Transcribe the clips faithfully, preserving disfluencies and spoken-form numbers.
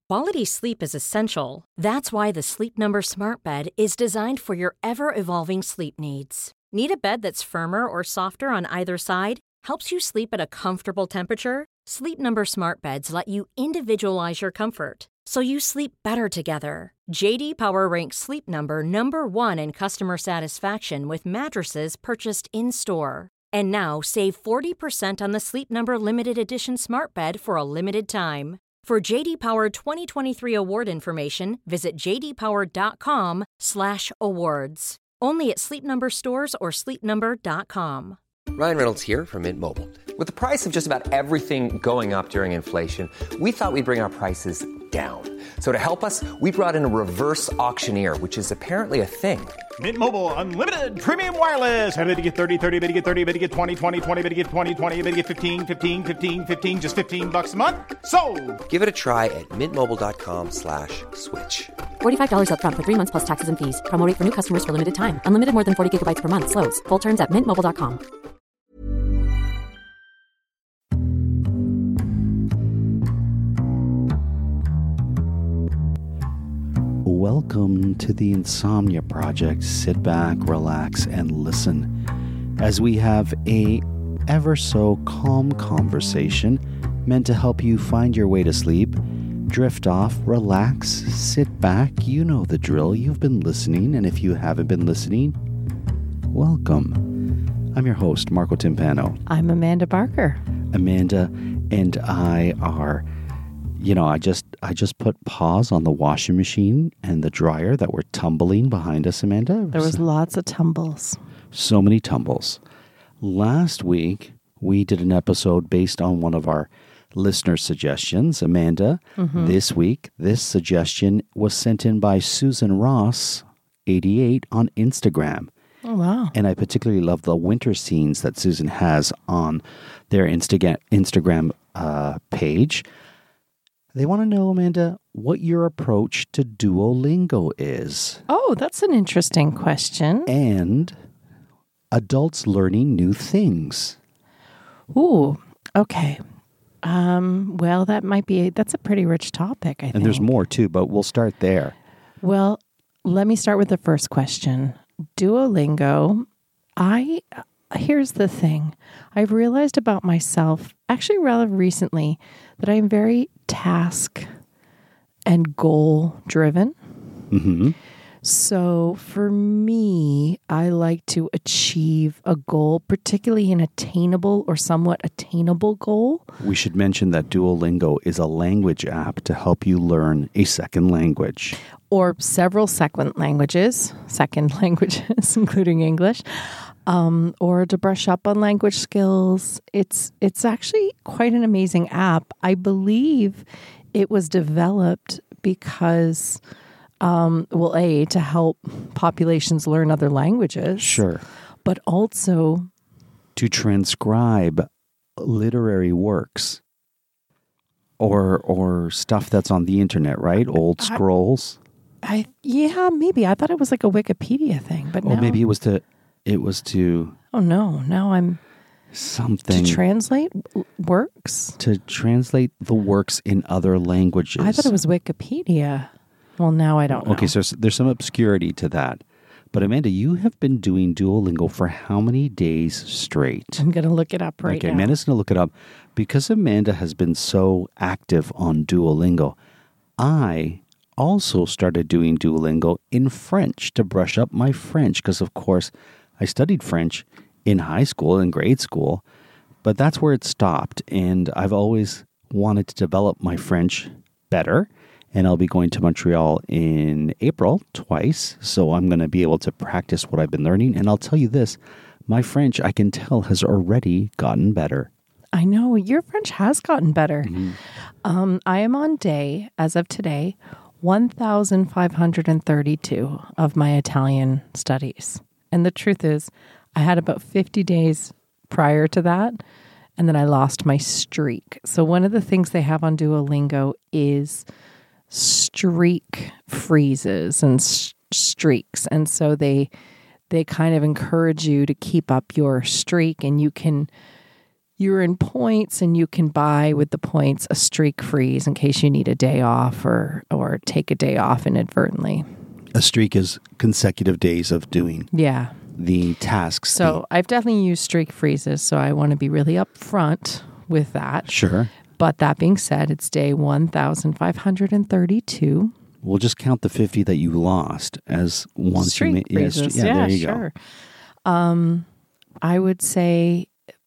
Quality sleep is essential. That's why the Sleep Number Smart Bed is designed for your ever-evolving sleep needs. Need a bed that's firmer or softer on either side? Helps you sleep at a comfortable temperature? Sleep Number Smart Beds let you individualize your comfort, so you sleep better together. J D Power ranks Sleep Number number one in customer satisfaction with mattresses purchased in-store. And now, save forty percent on the Sleep Number Limited Edition Smart Bed for a limited time. For J D Power twenty twenty-three award information, visit j d power dot com slash awards. Only at Sleep Number stores or sleep number dot com. Ryan Reynolds here from Mint Mobile. With the price of just about everything going up during inflation, we thought we'd bring our prices down. So to help us, we brought in a reverse auctioneer, which is apparently a thing. Mint Mobile Unlimited Premium Wireless. How to get thirty, thirty, how to get thirty, how to get twenty, twenty, twenty, how to get twenty, twenty, how to get fifteen, fifteen, fifteen, fifteen, just fifteen bucks a month? Sold! Give it a try at mintmobile.com slash switch. forty-five dollars up front for three months plus taxes and fees. Promo rate for new customers for limited time. Unlimited more than forty gigabytes per month. Slows full terms at mint mobile dot com. Welcome to the Insomnia Project. Sit back, relax, and listen as we have a ever so calm conversation meant to help you find your way to sleep, drift off, relax, sit back. You know the drill. You've been listening, and if you haven't been listening, welcome. I'm your host, Marco Timpano. I'm Amanda Barker. Amanda and I are... You know, I just I just put pause on the washing machine and the dryer that were tumbling behind us, Amanda. There was lots of tumbles. So many tumbles. Last week, we did an episode based on one of our listener suggestions, Amanda. Mm-hmm. This week, this suggestion was sent in by Susan Ross, eighty-eight, on Instagram. Oh, wow. And I particularly love the winter scenes that Susan has on their Insta- Instagram uh, page. They want to know, Amanda, what your approach to Duolingo is. Oh, that's an interesting question. And adults learning new things. Ooh, okay. Um, well, that might be, a, that's a pretty rich topic, I think. And there's more too, but we'll start there. Well, let me start with the first question. Duolingo, I, here's the thing. I've realized about myself, actually rather recently, that I'm very task and goal driven. Mm-hmm. So for me, I like to achieve a goal, particularly an attainable or somewhat attainable goal. We should mention that Duolingo is a language app to help you learn a second language. Or several second languages, second languages, including English. Um, or to brush up on language skills. It's it's actually quite an amazing app. I believe it was developed because, um, well, A, to help populations learn other languages. Sure. But also to transcribe literary works or or stuff that's on the internet, right? Old scrolls. I, I yeah, maybe. I thought it was like a Wikipedia thing, but or now, maybe it was to... It was to... Oh, no. Now I'm... Something... To translate works? To translate the works in other languages. I thought it was Wikipedia. Well, now I don't know. Okay, so there's some obscurity to that. But Amanda, you have been doing Duolingo for how many days straight? I'm going to look it up right okay, now. Okay, Amanda's going to look it up. Because Amanda has been so active on Duolingo, I also started doing Duolingo in French to brush up my French. Because, of course... I studied French in high school and grade school, but that's where it stopped. And I've always wanted to develop my French better. And I'll be going to Montreal in April twice. So I'm going to be able to practice what I've been learning. And I'll tell you this, my French, I can tell, has already gotten better. I know. Your French has gotten better. Mm-hmm. Um, I am on day, as of today, one thousand five hundred thirty-two of my Italian studies. And the truth is, I had about fifty days prior to that, and then I lost my streak. So one of the things they have on Duolingo is streak freezes and s- streaks. And so they they kind of encourage you to keep up your streak, and you can you earn points, and you can buy with the points a streak freeze in case you need a day off or or take a day off inadvertently. A streak is consecutive days of doing Yeah. the tasks. So I've definitely used streak freezes, so I want to be really upfront with that. the, sure. But that being said, it's day one thousand five hundred thirty-two. We'll just count the fifty that you lost as once Streak you made. Yeah, freezes. yeah, Yeah, there you sure. Um, I would say,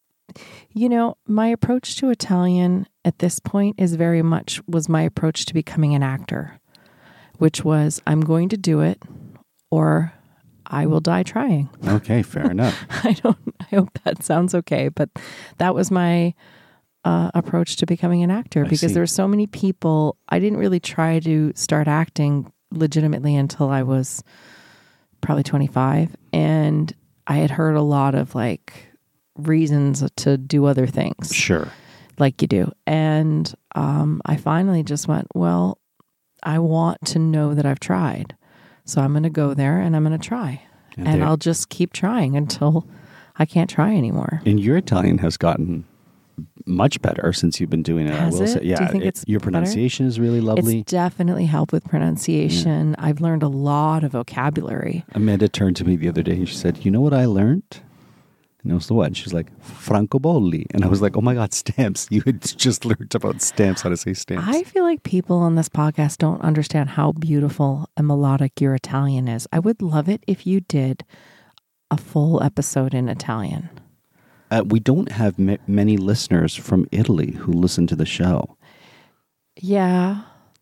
you know, my approach to Italian at this point is very much was my approach to becoming an actor, which was I'm going to do it or I will die trying. go. Okay, fair enough. I don't, I hope that sounds okay, but that was my uh, approach to becoming an actor I because see. there were so many people. I didn't really try to start acting legitimately until I was probably twenty-five. And I had heard a lot of like reasons to do other things Sure. like you do. And um, I finally just went, well, I want to know that I've tried. So I'm going to go there and I'm going to try. And And there- I'll just keep trying until I can't try anymore. And your Italian has gotten much better since you've been doing it. Has I will it? say, Do you yeah. think it- it's your better? pronunciation is really lovely. It's definitely helped with pronunciation. I've learned a lot of vocabulary. Amanda turned to me the other day and she said, "You know what I learned?" And I was the what? She's like, "Francobolli," and I was like, "Oh my god, stamps! You had just learned about stamps, how to say stamps." I feel like people on this podcast don't understand how beautiful and melodic your Italian is. I would love it if you did a full episode in Italian. Uh, we don't have m- many listeners from Italy who listen to the show. Yeah.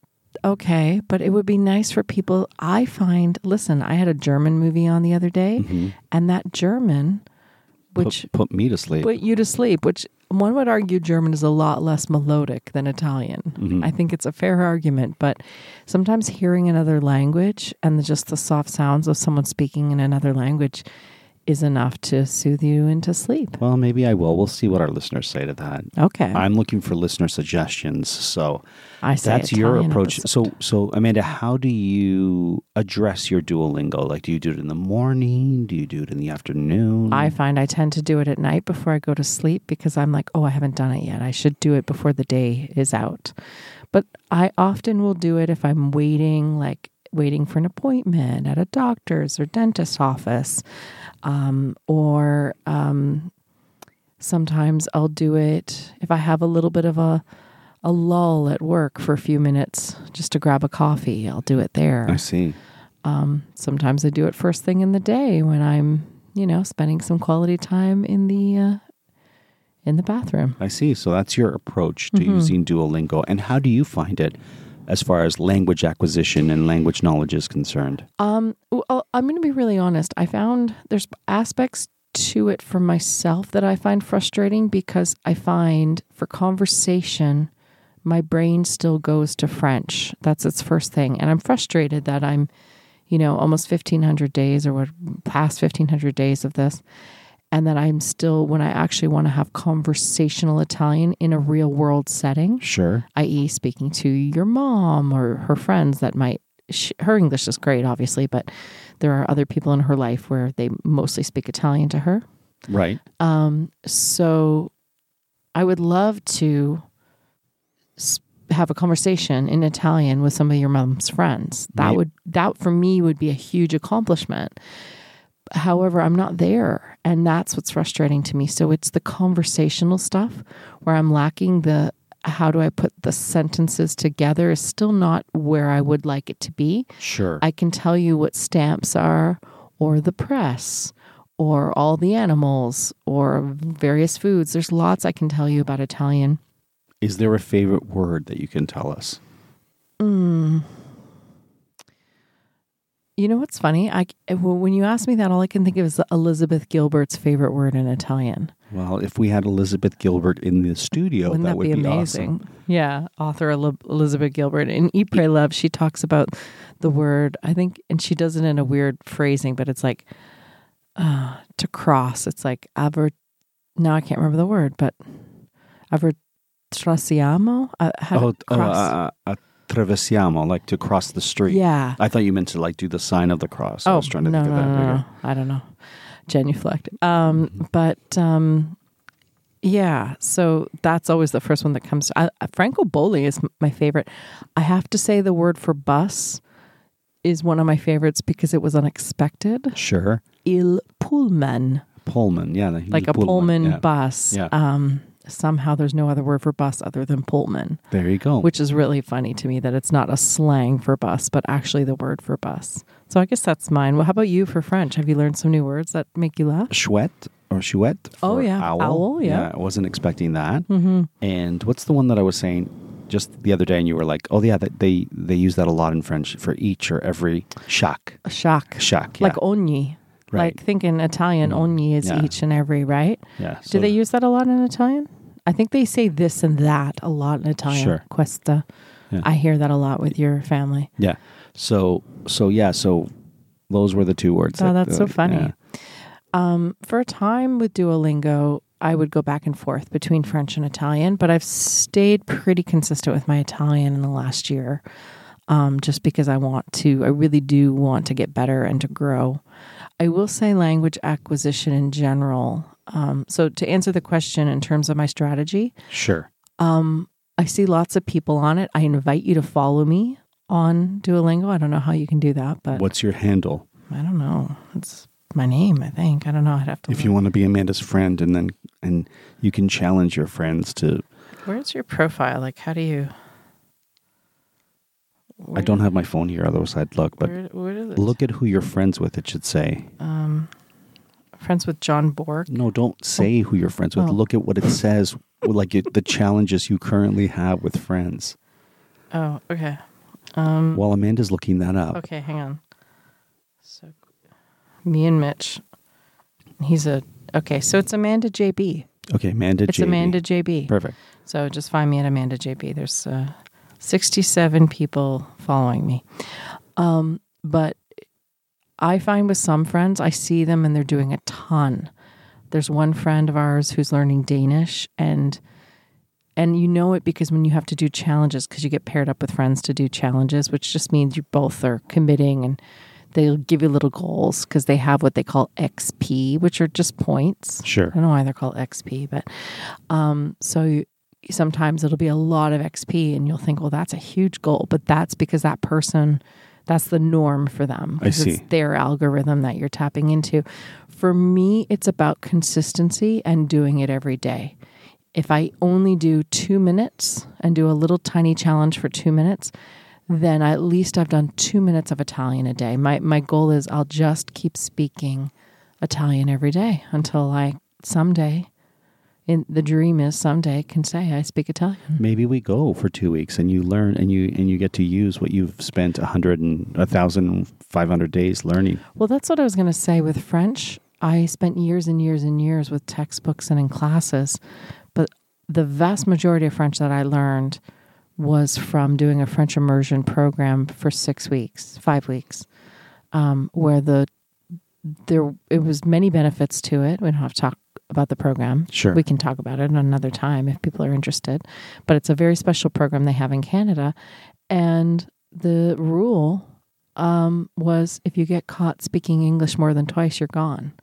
Okay. But it would be nice for people. I find, listen, I had a German movie on the other day, and that German, which put, put me to sleep. put you to sleep, which one would argue German is a lot less melodic than Italian. Mm-hmm. I think it's a fair argument, but sometimes hearing another language and the, just the soft sounds of someone speaking in another language is enough to soothe you into sleep. Well, maybe I will. We'll see what our listeners say to that. Okay. I'm looking for listener suggestions. So I say that's your Italian approach. episode. So, so Amanda, how do you address your Duolingo? Like, do you do it in the morning? Do you do it in the afternoon? I find I tend to do it at night before I go to sleep because I'm like, oh, I haven't done it yet. I should do it before the day is out. But I often will do it if I'm waiting, like waiting for an appointment at a doctor's or dentist's office. Um, or um, sometimes I'll do it if I have a little bit of a, a lull at work for a few minutes just to grab a coffee. I'll do it there. I see. Um, sometimes I do it first thing in the day when I'm, you know, spending some quality time in the uh, in the bathroom. I see. So that's your approach to Mm-hmm. using Duolingo. And how do you find it as far as language acquisition and language knowledge is concerned? Um, well, I'm going to be really honest. I found there's aspects to it for myself that I find frustrating because I find for conversation, my brain still goes to French. That's its first thing. And I'm frustrated that I'm, you know, almost fifteen hundred days or what, past fifteen hundred days of this. And that I'm still, when I actually want to have conversational Italian in a real world setting, Sure. that is speaking to your mom or her friends that might, she, her English is great, obviously, but there are other people in her life where they mostly speak Italian to her. Right. Um, so I would love to sp- have a conversation in Italian with some of your mom's friends. That Right. would, that for me would be a huge accomplishment. However, I'm not there, and that's what's frustrating to me. So it's the conversational stuff where I'm lacking the how do I put the sentences together is still not where I would like it to be. Sure. I can tell you what stamps are, or the press, or all the animals, or various foods. There's lots I can tell you about Italian. Is there a favorite word that you can tell us? Mm. You know what's funny? I, when you ask me that, all I can think of is Elizabeth Gilbert's favorite word in Italian. Well, if we had Elizabeth Gilbert in the studio, Wouldn't that, that, would be be, amazing? awesome. Yeah, author El- Elizabeth Gilbert. In Eat, Pray, Love, she talks about the word, I think, and she does it in a weird phrasing, but it's like uh, to cross. It's like, aver, now I can't remember the word, but avertrasiamo? Uh, how to Oh, oh cross. uh, uh, attraversiamo, like to cross the street. Yeah. I thought you meant to like do the sign of the cross. I Oh, was trying to no, think of no, that. no, bigger. no. I don't know. Genuflect. Um, but um, Yeah, so that's always the first one that comes to, I, Francobolli is my favorite. I have to say the word for bus is one of my favorites because it was unexpected. Sure. Il Pullman. Pullman, yeah. Like a Pullman, Pullman yeah. bus. Yeah. Um, somehow there's no other word for bus other than Pullman. There you go. Which is really funny to me that it's not a slang for bus, but actually the word for bus. So I guess that's mine. Well, how about you for French? Have you learned some new words that make you laugh? Chouette or chouette for oh, yeah. owl. Owl, yeah. yeah. I wasn't expecting that. Mm-hmm. And what's the one that I was saying just the other day and you were like, oh, yeah, that they, they use that a lot in French for each or every. Chaque. A chaque. Chaque, yeah. Like ogni. Right. Like think in Italian, Mm. ogni is Yeah. each and every, right? Yeah. Do so- they use that a lot in Italian? I think they say this and that a lot in Italian. Sure. Questa. Yeah. I hear that a lot with your family. Yeah. So, so yeah, so those were the two words. Oh, that, that's so uh, funny. yeah. Um, for a time with Duolingo, I would go back and forth between French and Italian, but I've stayed pretty consistent with my Italian in the last year, um, just because I want to, I really do want to get better and to grow. I will say language acquisition in general. Um, so to answer the question in terms of my strategy, Sure. um, I see lots of people on it. I invite you to follow me on Duolingo. I don't know how you can do that, but What's your handle? I don't know. It's my name, I think. I don't know. I'd have to If look. you want to be Amanda's friend, and then and you can challenge your friends to. Where's your profile? Like, how do you... I don't have my phone here, otherwise I'd look. But Where, where is it? look at who you're friends with. It should say. Um, friends with John Borg. No, don't say who you're friends with. Oh. Look at what it says. Like it, the challenges you currently have with friends. Oh, okay. Um, While Amanda's looking that up. okay, hang on. So, me and Mitch. He's a... Okay, so it's Amanda J B. Okay, Amanda It's J B. Amanda J B. Perfect. So just find me at Amanda J B. There's uh, sixty-seven people following me. Um, but I find with some friends, I see them and they're doing a ton. There's one friend of ours who's learning Danish, and and you know it because when you have to do challenges, because you get paired up with friends to do challenges, which just means you both are committing, and they'll give you little goals because they have what they call X P, which are just points. Sure. I don't know why they're called X P, but um, so you, sometimes it'll be a lot of X P, and you'll think, well, that's a huge goal, but that's because that person, that's the norm for them. I see. It's their algorithm that you're tapping into. For me, it's about consistency and doing it every day. If I only do two minutes and do a little tiny challenge for two minutes, then at least I've done two minutes of Italian a day. My my goal is I'll just keep speaking Italian every day until I someday, in the dream is someday, can say I speak Italian. Maybe we go for two weeks and you learn and you and you get to use what you've spent a hundred and a thousand five hundred days learning. Well, that's what I was going to say with French. I spent years and years and years with textbooks and in classes, but the vast majority of French that I learned was from doing a French immersion program for six weeks, five weeks, um, where the there it was many benefits to it. We don't have to talk about the program. Sure. We can talk about it another time if people are interested. But it's a very special program they have in Canada. And the rule um, was if you get caught speaking English more than twice, you're gone.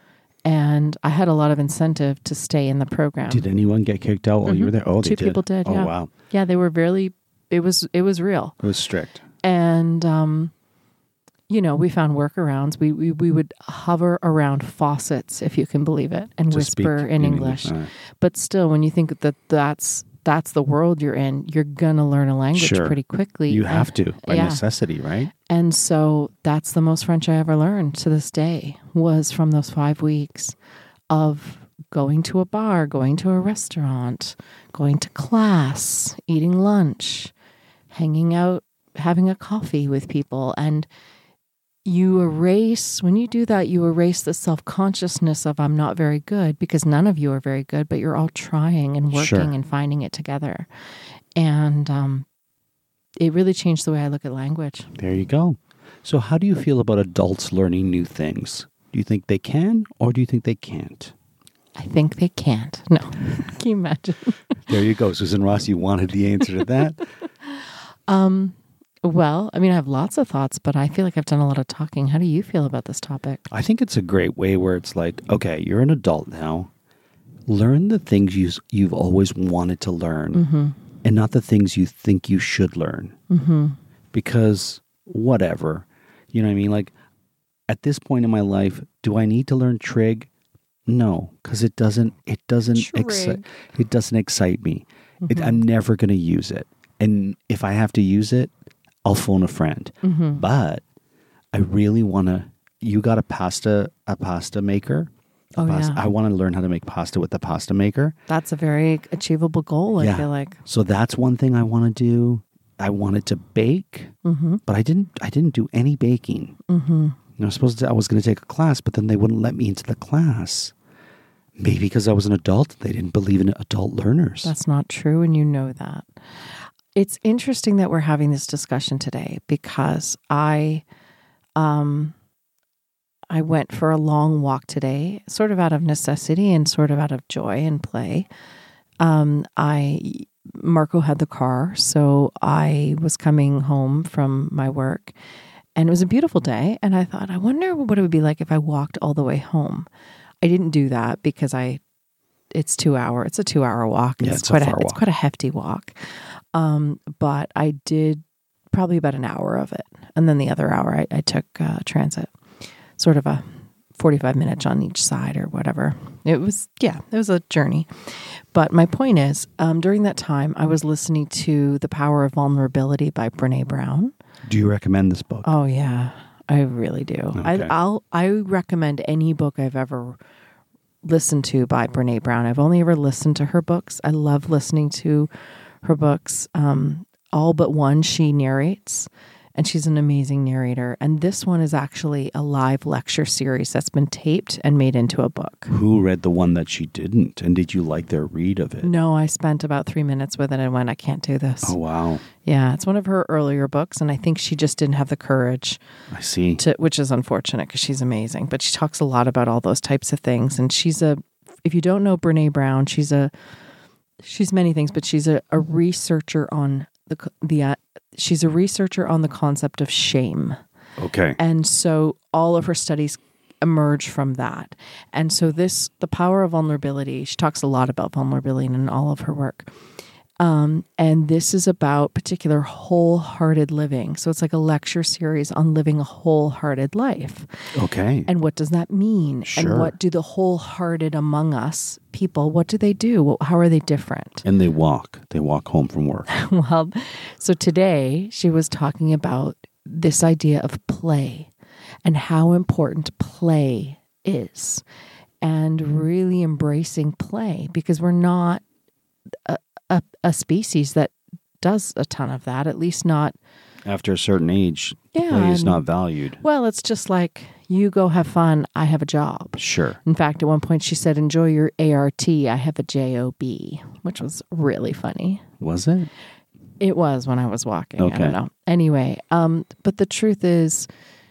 And I had a lot of incentive to stay in the program. Did anyone get kicked out while Mhm. you were there? Oh, they Two did. people did, Oh, yeah. wow. Yeah, they were really, it was, it was real. It was strict. And, um, you know, we found workarounds. We, we we would hover around faucets, if you can believe it, and To speak whisper in, in English. English. Uh. But still, when you think that that's that's the world you're in, you're going to learn a language Sure. pretty quickly. You And- have to, by yeah. necessity, right? And so that's the most French I ever learned to this day was from those five weeks of going to a bar, going to a restaurant, going to class, eating lunch, hanging out, having a coffee with people. And you erase, when you do that, you erase the self-consciousness of I'm not very good, because none of you are very good, but you're all trying and working Sure. and finding it together. And um, it really changed the way I look at language. There you go. So how do you feel about adults learning new things? Do you think they can or do you think they can't? I think they can't. No. Can you imagine? There you go. Susan Ross, you wanted the answer to that. Um, well, I mean, I have lots of thoughts, but I feel like I've done a lot of talking. How do you feel about this topic? I think it's a great way where it's like, okay, you're an adult now. learn the things you, you've always wanted to learn mm-hmm. and not the things you think you should learn. Mm-hmm. Because whatever, you know what I mean? Like at this point in my life, do I need to learn trig? No, because it doesn't, it doesn't, exci- it doesn't excite me. Mm-hmm. It, I'm never going to use it. And if I have to use it, I'll phone a friend. Mm-hmm. But I really want to, you got a pasta, a pasta maker. A oh, pasta, yeah. I want to learn how to make pasta with the pasta maker. That's a very achievable goal, I yeah. feel like. So that's one thing I want to do. I wanted to bake, mm-hmm. but I didn't, I didn't do any baking. Mm-hmm. I was supposed to, I was going to take a class, but then they wouldn't let me into the class. Maybe because I was an adult, they didn't believe in adult learners. That's not true, and you know that. It's interesting that we're having this discussion today because I, um, I went for a long walk today, sort of out of necessity and sort of out of joy and play. Um, I Marco had the car, so I was coming home from my work, and it was a beautiful day. And I thought, I wonder what it would be like if I walked all the way home. I didn't do that because I, it's two hour, it's a two hour walk. Yeah, it's, it's quite a a, far it's walk. quite a hefty walk. Um, but I did probably about an hour of it. And then the other hour I, I took uh, transit, sort of a forty-five minutes on each side or whatever. It was, yeah, it was a journey. But my point is, um, during that time, I was listening to The Power of Vulnerability by Brené Brown. Do you recommend this book? Oh, yeah. I really do. Okay. I, I'll I recommend any book I've ever listened to by Brené Brown. I've only ever listened to her books. I love listening to her books. Um, all but one she narrates, and she's an amazing narrator. And this one is actually a live lecture series that's been taped and made into a book. Who read the one that she didn't? And did you like their read of it? No, I spent about three minutes with it and went, I can't do this. Oh, wow. Yeah, it's one of her earlier books, and I think she just didn't have the courage. I see. To, which is unfortunate because she's amazing. But she talks a lot about all those types of things. And she's a, if you don't know Brené Brown, she's a, she's many things, but she's a, a researcher on the, the uh, she's a researcher on the concept of shame. Okay. And so all of her studies emerge from that. And so this, The Power of Vulnerability, she talks a lot about vulnerability in all of her work. Um, and this is about particular wholehearted living. So it's like a lecture series on living a wholehearted life. Okay. And what does that mean? Sure. And what do the wholehearted among us people, what do they do? How are they different? And they walk. They walk home from work. Well, so today she was talking about this idea of play and how important play is and really embracing play because we're not a, a, a species that does a ton of that, at least not After a certain age, Yeah, play is and- not valued. well, it's just like you go have fun, I have a job. Sure. In fact, at one point she said, enjoy your A R T, I have a J O B, which was really funny. Was it? It was when I was walking. I Okay. don't know. Anyway, um, but the truth is,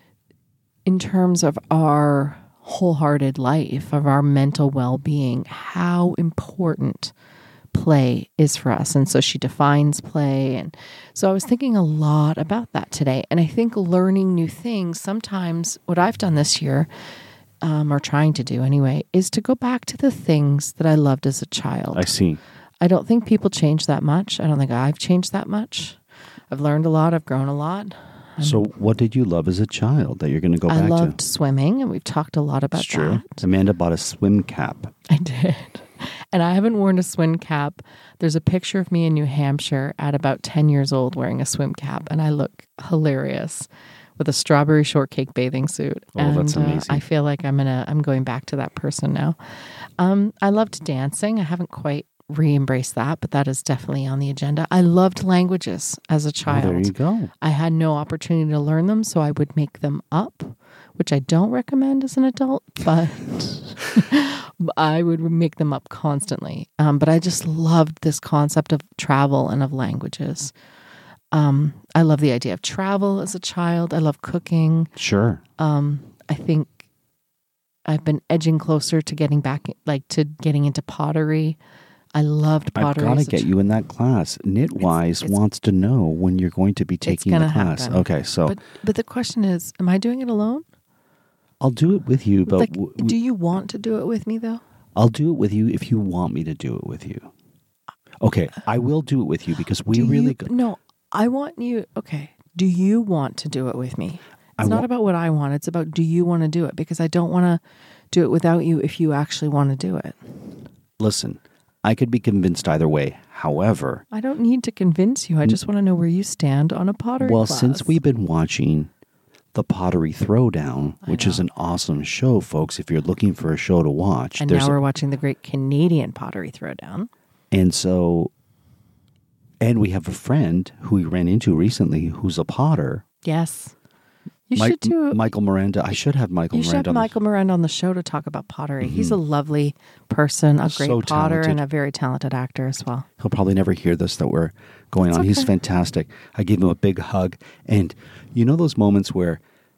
in terms of our wholehearted life, of our mental well-being, how important play is for us. And so she defines play. And so I was thinking a lot about that today. And I think learning new things, sometimes what I've done this year, um, or trying to do anyway, is to go back to the things that I loved as a child. I see. I don't think people change that much. I don't think I've changed that much. I've learned a lot. I've grown a lot. So what did you love as a child that you're going to go I back loved to? swimming, and we've talked a lot about It's true. that. Amanda bought a swim cap. I did. And I haven't worn a swim cap. There's a picture of me in New Hampshire at about ten years old wearing a swim cap, and I look hilarious with a strawberry shortcake bathing suit. Oh, and that's amazing. Uh, I feel like I'm gonna I'm going back to that person now. Um, I loved dancing. I haven't quite re-embraced that, but that is definitely on the agenda. I loved languages as a Oh, child. there you go. I had no opportunity to learn them, so I would make them up, which I don't recommend as an adult, but I would make them up constantly. Um, but I just loved this concept of travel and of languages. Um, I love the idea of travel as a child. I love cooking. Sure. Um, I think I've been edging closer to getting back, like to getting into pottery. I loved I've pottery. got to as a get chi- you in that class. Knitwise it's- wants to know when you're going to be It's taking the gonna class. happen. Okay, so But but the question is, am I doing it alone? I'll do it with you, but like, w- do you want to do it with me though? I'll do it with you if you want me to do it with you. Okay, I will do it with you because we Do really... you, go- no, I want you... Okay, do you want to do it with me? It's I not wa- about what I want. It's about, do you want to do it? Because I don't want to do it without you if you actually want to do it. Listen, I could be convinced either way. However... I don't need to convince you. I just want to know where you stand on a pottery Well, class. since we've been watching the Pottery Throwdown, which is an awesome show, folks, if you're looking for a show to watch. And there's now a- we're watching the Great Canadian Pottery Throwdown. And so, and we have a friend who we ran into recently who's a potter. Yes. You Mi- should do... Michael Miranda. I should have Michael You should Miranda. have on the- Michael Miranda on the show to talk about pottery. He's a lovely person, a great So potter, talented. and a very talented actor as well. He'll probably never hear this that we're going That's on. He's okay. fantastic. I gave him a big hug. And you know those moments where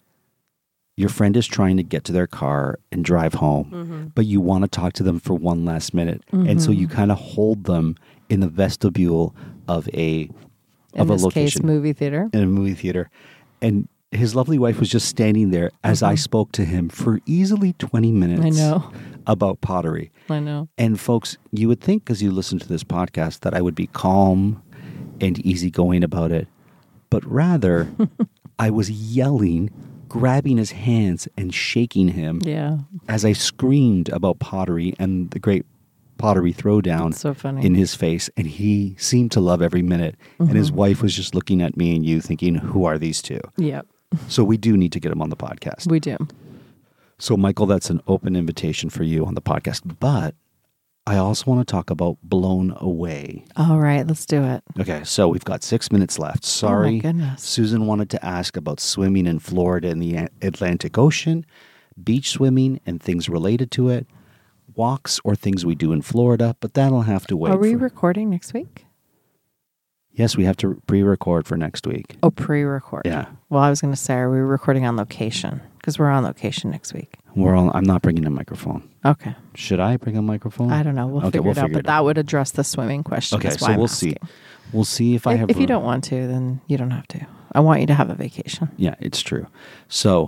your friend is trying to get to their car and drive home, Mm-hmm. but you want to talk to them for one last minute. And so you kind of hold them in the vestibule of a In of this a location. case, movie theater. in a movie theater. And his lovely wife was just standing there as I spoke to him for easily twenty minutes Mm-hmm. I know. about pottery. I know. And folks, you would think because you listen to this podcast that I would be calm and easygoing about it. But rather, I was yelling, grabbing his hands and shaking him Yeah. as I screamed about pottery and the great Pottery Throwdown That's so funny. in his face. And he seemed to love every minute. And his wife was just looking at me and you thinking, who are these two? Yep. So we do need to get him on the podcast. We do. So, Michael, that's an open invitation for you on the podcast. But I also want to talk about Blown Away. All right, let's do it. Okay, so we've got six minutes left. Sorry. goodness. Susan wanted to ask about swimming in Florida in the A- Atlantic Ocean, beach swimming and things related to it, walks or things we do in Florida, but that'll have to wait. Are we for- recording next week? Yes, we have to pre-record for next week. Oh, pre-record. Yeah. Well, I was going to say, are we recording on location? Because we're on location next week. We're all, I'm not bringing a microphone. Okay. Should I bring a microphone? I don't know. We'll Okay, figure we'll it out. figure But that would address the swimming question. Okay, That's so why I'm we'll see. asking. We'll see if I If, have if you room. don't want to, then you don't have to. I want you to have a vacation. Yeah, it's true. So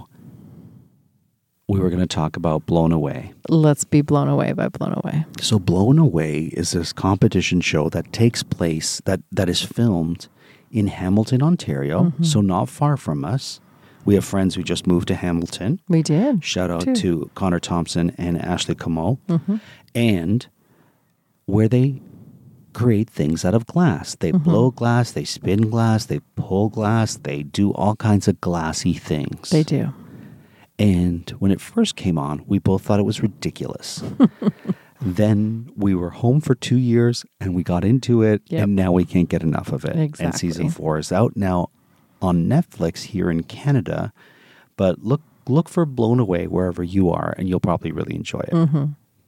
we were going to talk about Blown Away. Let's be blown away by Blown Away. So Blown Away is this competition show that takes place, that, that is filmed in Hamilton, Ontario, Mm-hmm. so not far from us. We have friends who just moved to Hamilton. We did. Shout out too. to Connor Thompson and Ashley Comeau. Mm-hmm. And where they create things out of glass. They Mm-hmm. blow glass, they spin glass, they pull glass, they do all kinds of glassy things. They do. And when it first came on, we both thought it was ridiculous. Then we were home for two years and we got into it, Yep. and now we can't get enough of it. And Exactly. season four is out now on Netflix here in Canada. But look look for Blown Away wherever you are, and you'll probably really enjoy it. Mm-hmm.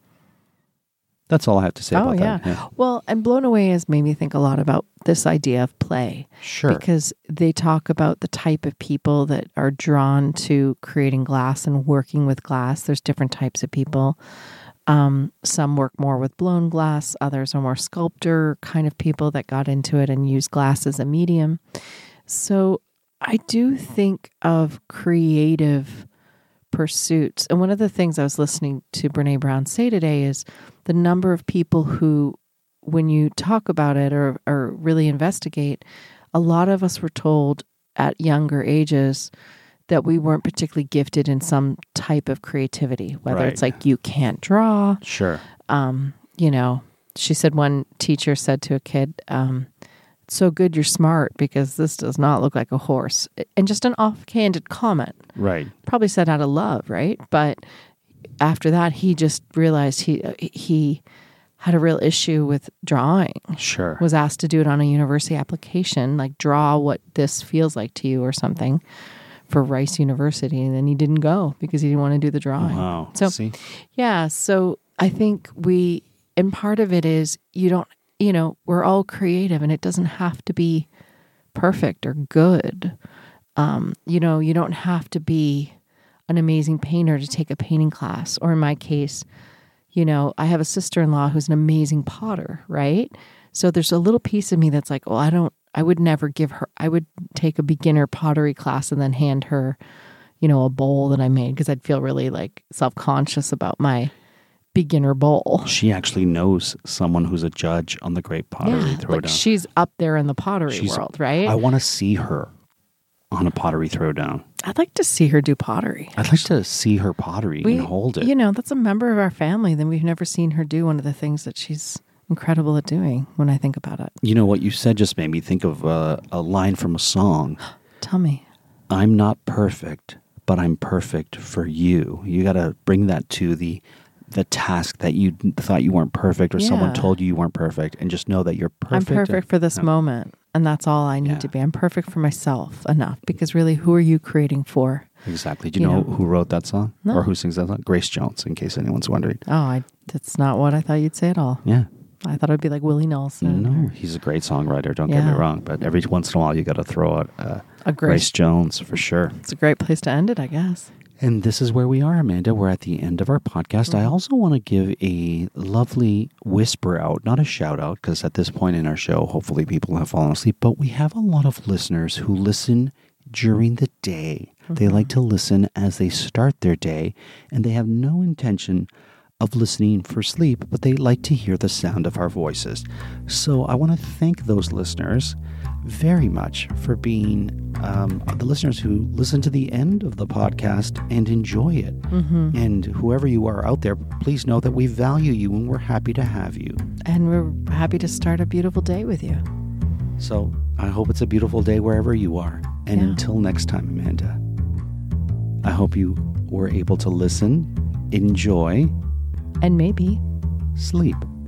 That's all I have to say Oh, about yeah. that. Well, and Blown Away has made me think a lot about this idea of play. Sure. Because they talk about the type of people that are drawn to creating glass and working with glass. There's different types of people. Um, some work more with blown glass. Others are more sculptor kind of people that got into it and use glass as a medium. So I do think of creative pursuits. And one of the things I was listening to Brene Brown say today is the number of people who, when you talk about it or, or really investigate, a lot of us were told at younger ages that we weren't particularly gifted in some type of creativity, whether Right. it's like you can't draw. Sure. Um, you know, she said one teacher said to a kid, um, it's so good you're smart because this does not look like a horse. And just an offhanded comment, Right. probably said out of love, right? But after that, he just realized he he had a real issue with drawing. Sure. Was asked to do it on a university application, like draw what this feels like to you or something for Rice University. And then he didn't go because he didn't want to do the drawing. Wow. So, See? yeah. So I think we, and part of it is you don't, you know, we're all creative and it doesn't have to be perfect or good. Um, you know, you don't have to be an amazing painter to take a painting class. Or in my case, you know, I have a sister-in-law who's an amazing potter, right? So there's a little piece of me that's like, well, I don't, I would never give her, I would take a beginner pottery class and then hand her, you know, a bowl that I made because I'd feel really like self-conscious about my beginner bowl. She actually knows someone who's a judge on the Great Pottery Yeah, Throwdown. like she's up there in the pottery She's- world, right? I want to see her on a pottery throwdown. I'd like to see her do pottery. I'd like to see her pottery We, and hold it. You know, that's a member of our family. Then we've never seen her do one of the things that she's incredible at doing when I think about it. You know, what you said just made me think of uh, a line from a song. Tell me. I'm not perfect, but I'm perfect for you. You got to bring that to the the task that you thought you weren't perfect or someone Yeah. told you you weren't perfect, and just know that you're perfect. I'm perfect and- for this Yeah. moment. And that's all I need Yeah. to be. I'm perfect for myself enough. Because really, who are you creating for? Exactly. Do you, You know, know. who wrote that song? No. Or who sings that song? Grace Jones, in case anyone's wondering. Oh, I, that's not what I thought you'd say at all. Yeah. I thought it'd be like Willie Nelson. No, or he's a great songwriter. Don't get me Yeah. wrong. But every once in a while, you got to throw out uh, A Grace. Grace. Jones for sure. It's a great place to end it, I guess. And this is where we are, Amanda. We're at the end of our podcast. I also want to give a lovely whisper out, not a shout out, because at this point in our show, hopefully people have fallen asleep, but we have a lot of listeners who listen during the day. They like to listen as they start their day, and they have no intention of listening for sleep, but they like to hear the sound of our voices. So I want to thank those listeners very much for being um, the listeners who listen to the end of the podcast and enjoy it. Mm-hmm. And whoever you are out there, please know that we value you and we're happy to have you. And we're happy to start a beautiful day with you. So I hope it's a beautiful day wherever you are. And Yeah. until next time, Amanda, I hope you were able to listen, enjoy, And maybe sleep.